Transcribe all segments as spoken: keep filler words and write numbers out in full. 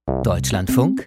Deutschlandfunk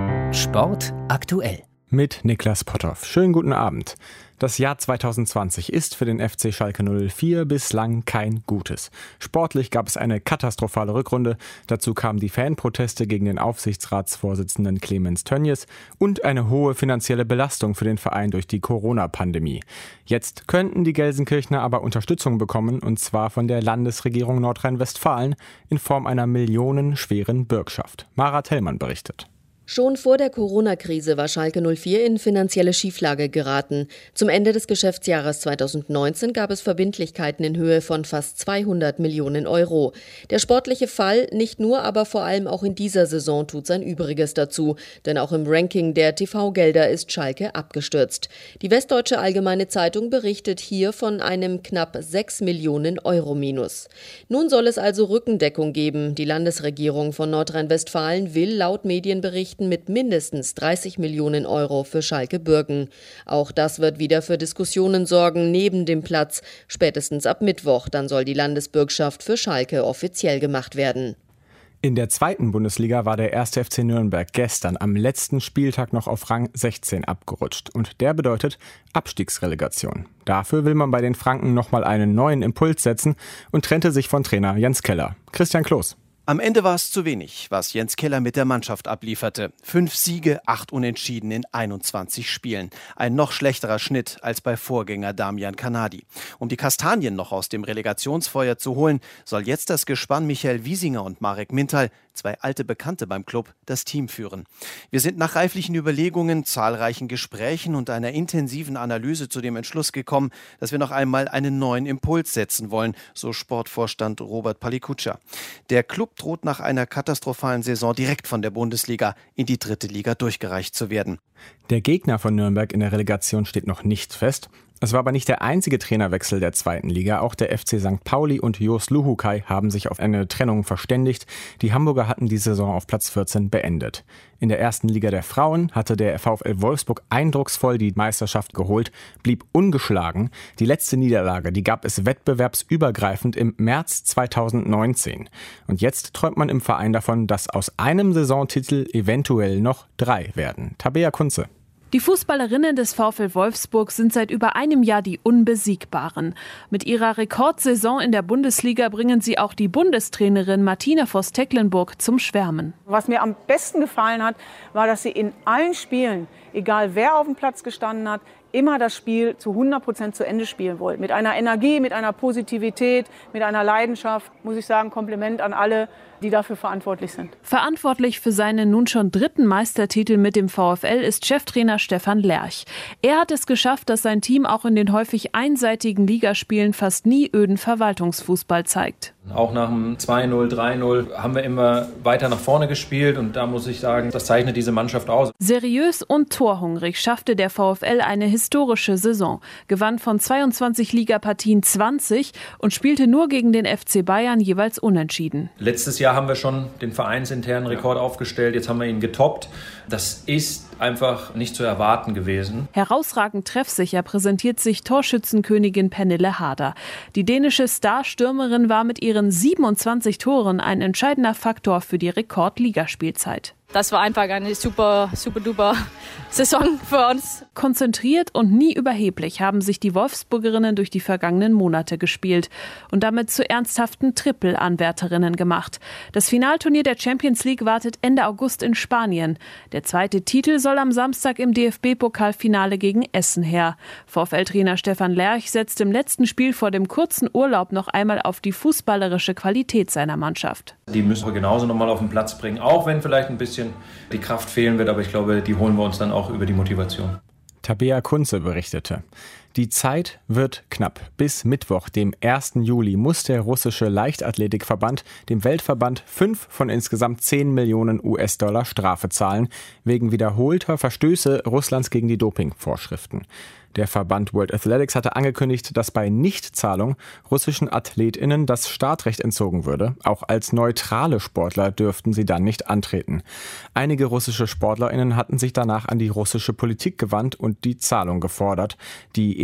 Sport aktuell. Mit Niklas Potthoff. Schönen guten Abend. Das Jahr zwanzig zwanzig ist für den F C Schalke null vier bislang kein gutes. Sportlich gab es eine katastrophale Rückrunde. Dazu kamen die Fanproteste gegen den Aufsichtsratsvorsitzenden Clemens Tönnies und eine hohe finanzielle Belastung für den Verein durch die Corona-Pandemie. Jetzt könnten die Gelsenkirchner aber Unterstützung bekommen, und zwar von der Landesregierung Nordrhein-Westfalen in Form einer millionenschweren Bürgschaft. Mara Tellmann berichtet. Schon vor der Corona-Krise war Schalke null vier in finanzielle Schieflage geraten. Zum Ende des Geschäftsjahres zwanzig neunzehn gab es Verbindlichkeiten in Höhe von fast zweihundert Millionen Euro. Der sportliche Fall, nicht nur, aber vor allem auch in dieser Saison, tut sein Übriges dazu. Denn auch im Ranking der T V-Gelder ist Schalke abgestürzt. Die Westdeutsche Allgemeine Zeitung berichtet hier von einem knapp sechs Millionen Euro Minus. Nun soll es also Rückendeckung geben. Die Landesregierung von Nordrhein-Westfalen will laut Medienberichten mit mindestens dreißig Millionen Euro für Schalke bürgen. Auch das wird wieder für Diskussionen sorgen neben dem Platz. Spätestens ab Mittwoch, dann soll die Landesbürgschaft für Schalke offiziell gemacht werden. In der zweiten Bundesliga war der erste F C Nürnberg gestern am letzten Spieltag noch auf Rang sechzehn abgerutscht. Und der bedeutet Abstiegsrelegation. Dafür will man bei den Franken nochmal einen neuen Impuls setzen und trennte sich von Trainer Jens Keller. Christian Kloß. Am Ende war es zu wenig, was Jens Keller mit der Mannschaft ablieferte. Fünf Siege, acht Unentschieden in einundzwanzig Spielen. Ein noch schlechterer Schnitt als bei Vorgänger Damian Kanadi. Um die Kastanien noch aus dem Relegationsfeuer zu holen, soll jetzt das Gespann Michael Wiesinger und Marek Mintal, zwei alte Bekannte beim Club, das Team führen. Wir sind nach reiflichen Überlegungen, zahlreichen Gesprächen und einer intensiven Analyse zu dem Entschluss gekommen, dass wir noch einmal einen neuen Impuls setzen wollen, so Sportvorstand Robert Palikutscha. Der Club droht nach einer katastrophalen Saison direkt von der Bundesliga in die dritte Liga durchgereicht zu werden. Der Gegner von Nürnberg in der Relegation steht noch nicht fest. Es war aber nicht der einzige Trainerwechsel der zweiten Liga. Auch der F C Sankt Pauli und Jos Luhukay haben sich auf eine Trennung verständigt. Die Hamburger hatten die Saison auf Platz vierzehn beendet. In der ersten Liga der Frauen hatte der VfL Wolfsburg eindrucksvoll die Meisterschaft geholt, blieb ungeschlagen. Die letzte Niederlage, die gab es wettbewerbsübergreifend im März zweitausendneunzehn. Und jetzt träumt man im Verein davon, dass aus einem Saisontitel eventuell noch drei werden. Tabea Kunze. Die Fußballerinnen des VfL Wolfsburg sind seit über einem Jahr die Unbesiegbaren. Mit ihrer Rekordsaison in der Bundesliga bringen sie auch die Bundestrainerin Martina Voss-Tecklenburg zum Schwärmen. Was mir am besten gefallen hat, war, dass sie in allen Spielen, egal wer auf dem Platz gestanden hat, immer das Spiel zu hundert Prozent zu Ende spielen wollen. Mit einer Energie, mit einer Positivität, mit einer Leidenschaft. Muss ich sagen, Kompliment an alle, die dafür verantwortlich sind. Verantwortlich für seinen nun schon dritten Meistertitel mit dem VfL ist Cheftrainer Stefan Lerch. Er hat es geschafft, dass sein Team auch in den häufig einseitigen Ligaspielen fast nie öden Verwaltungsfußball zeigt. Auch nach dem zwei null, drei null haben wir immer weiter nach vorne gespielt und da muss ich sagen, das zeichnet diese Mannschaft aus. Seriös und torhungrig schaffte der VfL eine historische Saison, gewann von zweiundzwanzig Ligapartien zwanzig und spielte nur gegen den F C Bayern jeweils unentschieden. Letztes Jahr haben wir schon den vereinsinternen Rekord aufgestellt, jetzt haben wir ihn getoppt. Das ist einfach nicht zu erwarten gewesen. Herausragend treffsicher präsentiert sich Torschützenkönigin Pernille Harder. Die dänische Starstürmerin war mit ihren siebenundzwanzig Toren ein entscheidender Faktor für die Rekordligaspielzeit. Das war einfach eine super, super duper Saison für uns. Konzentriert und nie überheblich haben sich die Wolfsburgerinnen durch die vergangenen Monate gespielt und damit zu ernsthaften Triple-Anwärterinnen gemacht. Das Finalturnier der Champions League wartet Ende August in Spanien. Der zweite Titel soll am Samstag im D F B-Pokalfinale gegen Essen her. VfL-Trainer Stefan Lerch setzt im letzten Spiel vor dem kurzen Urlaub noch einmal auf die fußballerische Qualität seiner Mannschaft. Die müssen wir genauso nochmal auf den Platz bringen, auch wenn vielleicht ein bisschen die Kraft fehlen wird, aber ich glaube, die holen wir uns dann auch über die Motivation. Tabea Kunze berichtete. Die Zeit wird knapp. Bis Mittwoch, dem ersten Juli, muss der russische Leichtathletikverband dem Weltverband fünf von insgesamt zehn Millionen U S-Dollar Strafe zahlen, wegen wiederholter Verstöße Russlands gegen die Dopingvorschriften. Der Verband World Athletics hatte angekündigt, dass bei Nichtzahlung russischen AthletInnen das Startrecht entzogen würde. Auch als neutrale Sportler dürften sie dann nicht antreten. Einige russische SportlerInnen hatten sich danach an die russische Politik gewandt und die Zahlung gefordert. Die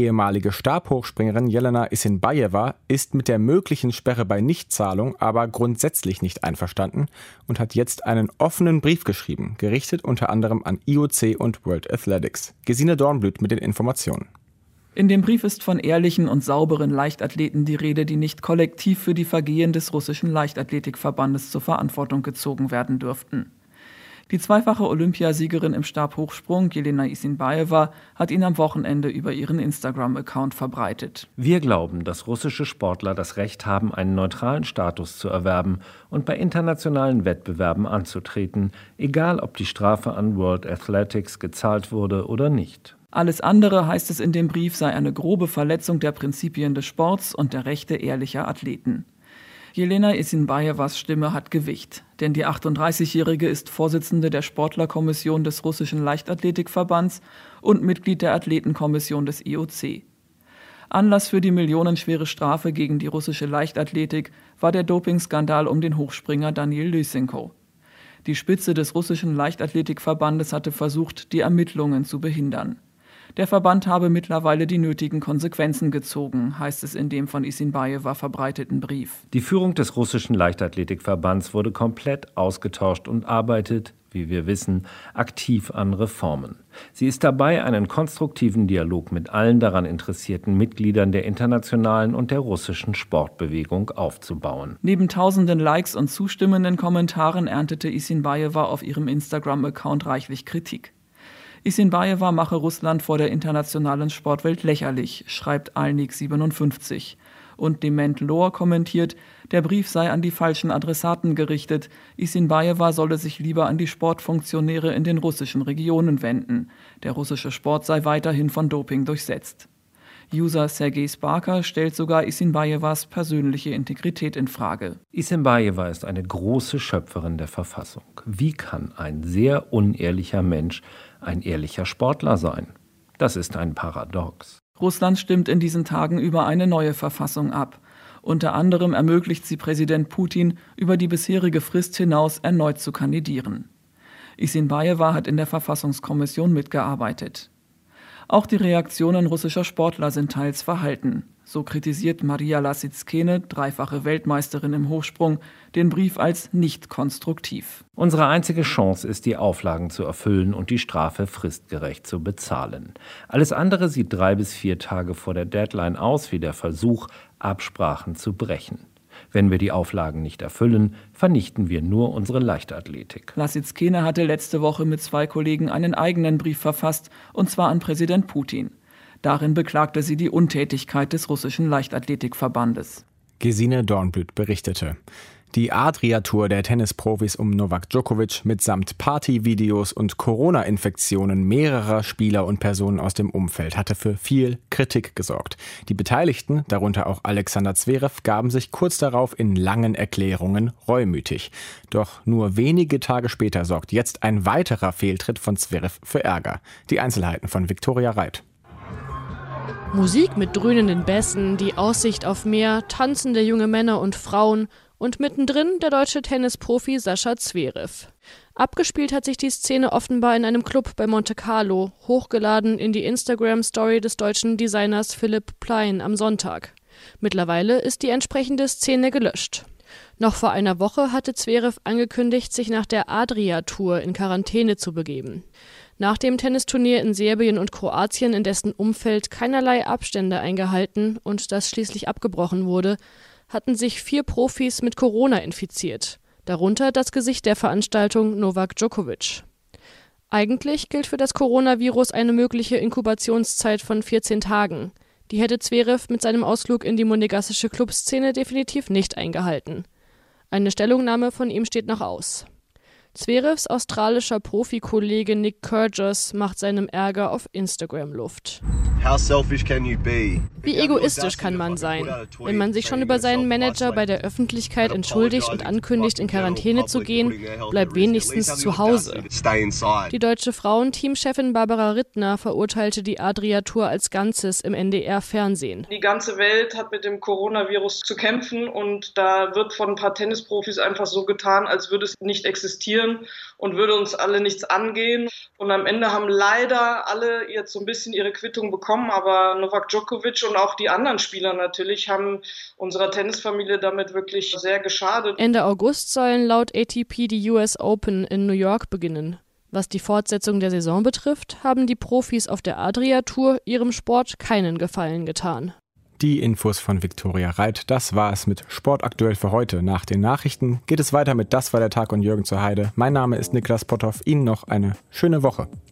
ehemalige Stabhochspringerin Jelena Isinbajewa ist mit der möglichen Sperre bei Nichtzahlung aber grundsätzlich nicht einverstanden und hat jetzt einen offenen Brief geschrieben, gerichtet unter anderem an I O C und World Athletics. Gesine Dornblüt mit den Informationen. In dem Brief ist von ehrlichen und sauberen Leichtathleten die Rede, die nicht kollektiv für die Vergehen des russischen Leichtathletikverbandes zur Verantwortung gezogen werden dürften. Die zweifache Olympiasiegerin im Stabhochsprung, Jelena Isinbajewa, hat ihn am Wochenende über ihren Instagram-Account verbreitet. Wir glauben, dass russische Sportler das Recht haben, einen neutralen Status zu erwerben und bei internationalen Wettbewerben anzutreten, egal ob die Strafe an World Athletics gezahlt wurde oder nicht. Alles andere, heißt es in dem Brief, sei eine grobe Verletzung der Prinzipien des Sports und der Rechte ehrlicher Athleten. Jelena Isinbajewas Stimme hat Gewicht, denn die achtunddreißigjährige ist Vorsitzende der Sportlerkommission des russischen Leichtathletikverbands und Mitglied der Athletenkommission des I O C. Anlass für die millionenschwere Strafe gegen die russische Leichtathletik war der Dopingskandal um den Hochspringer Daniil Lysenko. Die Spitze des russischen Leichtathletikverbandes hatte versucht, die Ermittlungen zu behindern. Der Verband habe mittlerweile die nötigen Konsequenzen gezogen, heißt es in dem von Isinbajewa verbreiteten Brief. Die Führung des russischen Leichtathletikverbands wurde komplett ausgetauscht und arbeitet, wie wir wissen, aktiv an Reformen. Sie ist dabei, einen konstruktiven Dialog mit allen daran interessierten Mitgliedern der internationalen und der russischen Sportbewegung aufzubauen. Neben tausenden Likes und zustimmenden Kommentaren erntete Isinbajewa auf ihrem Instagram-Account reichlich Kritik. Isinbajewa mache Russland vor der internationalen Sportwelt lächerlich, schreibt Alnik siebenundfünfzig. Und Dement Lohr kommentiert, der Brief sei an die falschen Adressaten gerichtet. Isinbajewa solle sich lieber an die Sportfunktionäre in den russischen Regionen wenden. Der russische Sport sei weiterhin von Doping durchsetzt. User Sergei Sparker stellt sogar Isinbajewas persönliche Integrität in Frage. Isinbajewa ist eine große Schöpferin der Verfassung. Wie kann ein sehr unehrlicher Mensch ein ehrlicher Sportler sein? Das ist ein Paradox. Russland stimmt in diesen Tagen über eine neue Verfassung ab. Unter anderem ermöglicht sie Präsident Putin, über die bisherige Frist hinaus erneut zu kandidieren. Isinbajewa hat in der Verfassungskommission mitgearbeitet. Auch die Reaktionen russischer Sportler sind teils verhalten. So kritisiert Maria Lasitskene, dreifache Weltmeisterin im Hochsprung, den Brief als nicht konstruktiv. Unsere einzige Chance ist, die Auflagen zu erfüllen und die Strafe fristgerecht zu bezahlen. Alles andere sieht drei bis vier Tage vor der Deadline aus wie der Versuch, Absprachen zu brechen. Wenn wir die Auflagen nicht erfüllen, vernichten wir nur unsere Leichtathletik. Lasitskene hatte letzte Woche mit zwei Kollegen einen eigenen Brief verfasst, und zwar an Präsident Putin. Darin beklagte sie die Untätigkeit des russischen Leichtathletikverbandes. Gesine Dornblüt berichtete. Die Adria-Tour der Tennisprofis um Novak Djokovic mitsamt Partyvideos und Corona-Infektionen mehrerer Spieler und Personen aus dem Umfeld hatte für viel Kritik gesorgt. Die Beteiligten, darunter auch Alexander Zverev, gaben sich kurz darauf in langen Erklärungen reumütig. Doch nur wenige Tage später sorgt jetzt ein weiterer Fehltritt von Zverev für Ärger. Die Einzelheiten von Viktoria Reit. Musik mit dröhnenden Bässen, die Aussicht auf Meer, tanzende junge Männer und Frauen und mittendrin der deutsche Tennisprofi Sascha Zverev. Abgespielt hat sich die Szene offenbar in einem Club bei Monte Carlo, hochgeladen in die Instagram-Story des deutschen Designers Philipp Plein am Sonntag. Mittlerweile ist die entsprechende Szene gelöscht. Noch vor einer Woche hatte Zverev angekündigt, sich nach der Adria-Tour in Quarantäne zu begeben. Nach dem Tennisturnier in Serbien und Kroatien, in dessen Umfeld keinerlei Abstände eingehalten und das schließlich abgebrochen wurde, hatten sich vier Profis mit Corona infiziert, darunter das Gesicht der Veranstaltung Novak Djokovic. Eigentlich gilt für das Coronavirus eine mögliche Inkubationszeit von vierzehn Tagen. Die hätte Zverev mit seinem Ausflug in die monegassische Clubszene definitiv nicht eingehalten. Eine Stellungnahme von ihm steht noch aus. Zverevs australischer Profikollege Nick Kyrgios macht seinem Ärger auf Instagram Luft. Wie egoistisch kann man sein? Wenn man sich schon über seinen Manager bei der Öffentlichkeit entschuldigt und ankündigt, in Quarantäne zu gehen, bleibt wenigstens zu Hause. Die deutsche Frauenteamchefin Barbara Rittner verurteilte die Adria-Tour als Ganzes im N D R-Fernsehen. Die ganze Welt hat mit dem Coronavirus zu kämpfen und da wird von ein paar Tennisprofis einfach so getan, als würde es nicht existieren. spielen und würde uns alle nichts angehen. Und am Ende haben leider alle jetzt so ein bisschen ihre Quittung bekommen, aber Novak Djokovic und auch die anderen Spieler natürlich haben unserer Tennisfamilie damit wirklich sehr geschadet. Ende August sollen laut A T P die U S Open in New York beginnen. Was die Fortsetzung der Saison betrifft, haben die Profis auf der Adria-Tour ihrem Sport keinen Gefallen getan. Die Infos von Viktoria Reit, das war es mit Sport aktuell für heute. Nach den Nachrichten geht es weiter mit Das war der Tag und Jürgen zur Heide. Mein Name ist Niklas Potthoff, Ihnen noch eine schöne Woche.